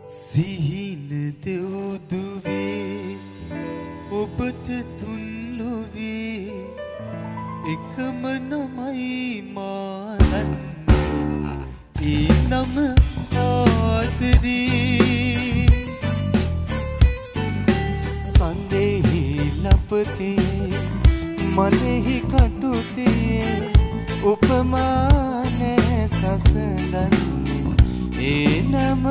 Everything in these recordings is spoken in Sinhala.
සිහින දෙව්දුවේ ඔබට තුන් ලොවේ එකම නමයි මානන්නේ ඒ නම ආදරේ සන්දේහි ලපතේ මනෙහි කටුතේ උපමානේ සසඳන්නේ ඒ නම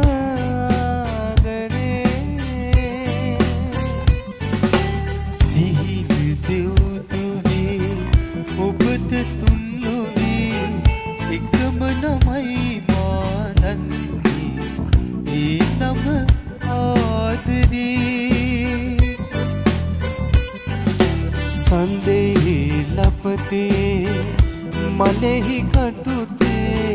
ඔබට තුන් ලොවේ එකම නමයි මානන්නේ ඒ නම ආදරේ සන්දේහි ලපතේ මනෙහි කටුතේ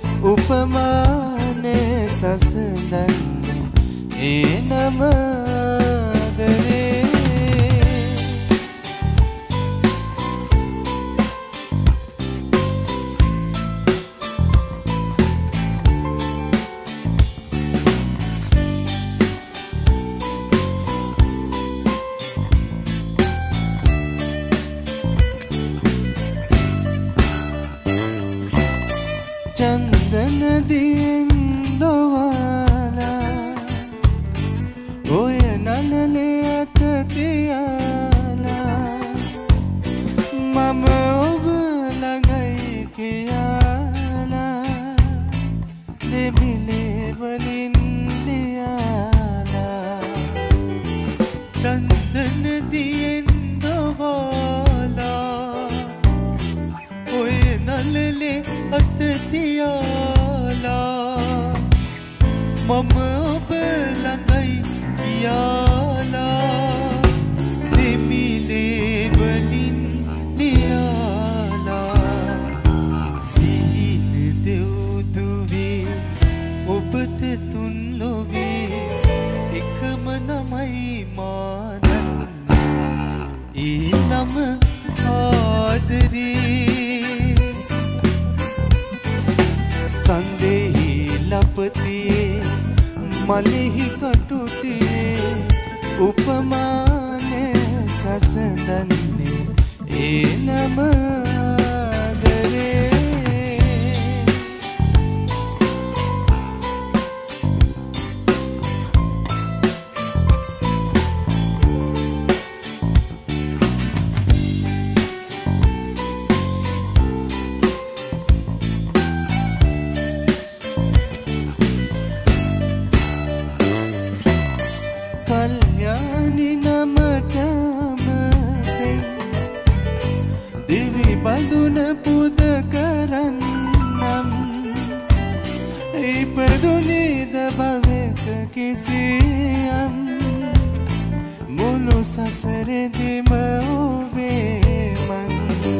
උපමානේ සසඳන්නේ ඒ නම ආදරේ චන්දන දියෙන් දොවාලා ඔය නලලේ අත තියාලා මම ඔබ ළඟයි කියාලා දෙමිලේ වලින් ලියාලා චන්දන දියෙන් දොවාලා ඔය නලලේ අත තියාලා මම ඔබ ළඟයි කියාලා දෙමිලේ වලින් ලියාලා සිහින දෙව්දුවේ ඔබට තුන් ලොවේ එකම නමයි මානන්නේ ඒ නම ආදරේ සන්දේහි ලපතේ මනෙහි කටුතේ උපමානේ සසඳන්නේ ඒ නම ආදරේ කල්යාණි නමටම පෙන් දිවි බඳුන පුද කරන්නම් ඉපදුනිද භවෙක කිසියම් මුළු සසරෙදිම ඔබේ මං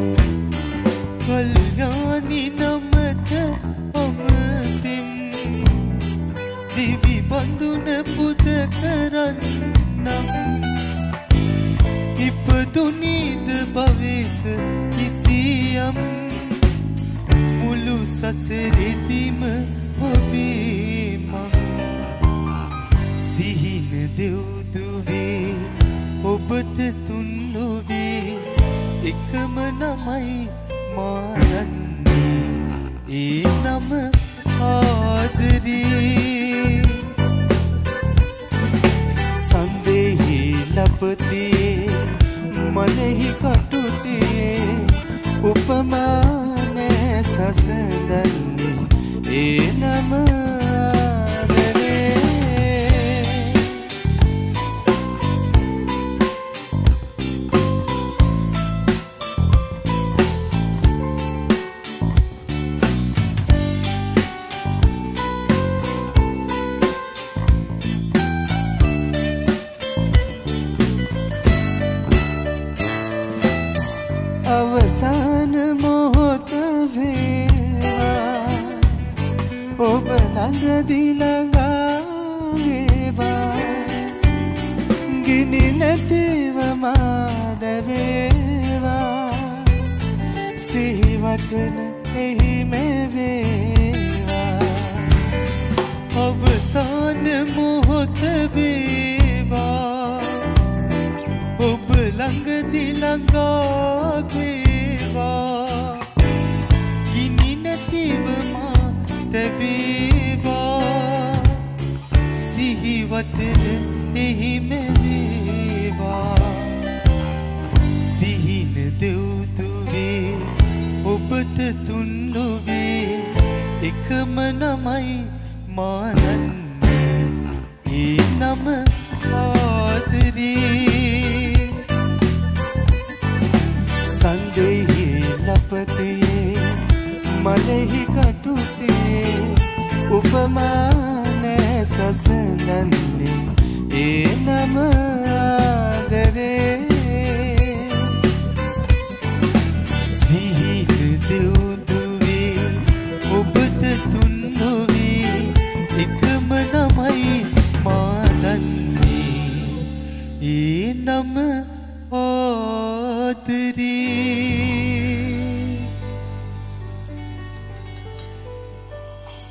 කල්යාණි නමට අමතිම් දිවි බඳුන පුද කරන්නම් ඉපදුනිද භවෙක කිසියම් මුළු සසරෙදිම ඔබේ මං සිහින දෙව්දුවේ ඔබට තුන් ලොවේ එකම නමයි මානන්නේ ඒ නම ආදරේ සන්දේහි ලපතේ මනෙහි කටුතේ උපමානේ සසඳන්නේ ඒ නම අවසාන මොහොත වේවා ඔබ ළඟදී ළඟා වේවා ගිනි නැතිව මාද වේවා සිහිවටන එහි මේ වේවා අවසාන මොහොත වේවා ඔබ ළඟදි ළඟා වේවා ගිනි නැතිව මා තැවේවා සිහිවටන එහිම වේවා සිහින දෙව්දුවේ ඔබට තුන් නොවේ එකම නමයි මානන්නේ ඒ නම ආදරේ සන්දෙහි ලපතේ මලෙහි කටුතේ උපමාන සසඳන්නේ ඒ නම ආදරේ සිහින දෙව්දුවේ ඔබට තුන් නොවේ එකම නමයි මා දන්නේ ඒ නම